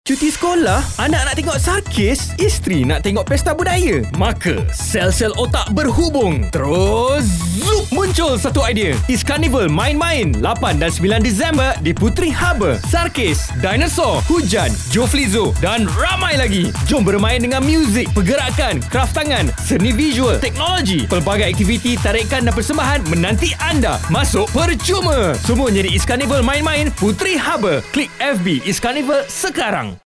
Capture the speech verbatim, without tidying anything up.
Cuti sekolah? Anak nak tengok Sarkis? Isteri nak tengok pesta budaya? Maka, sel-sel otak berhubung. Terus, zup, muncul satu idea. Iskarnival main-main lapan dan sembilan Disember di Puteri Harbour. Sarkis, dinosaur, hujan, Joflizo dan ramai lagi. Jom bermain dengan muzik, pergerakan, kraft tangan, seni visual, teknologi. Pelbagai aktiviti, tarikan dan persembahan menanti anda. Masuk percuma. Semuanya di Iskarnival main-main Puteri Harbour. Klik F B Iskarnival sekarang.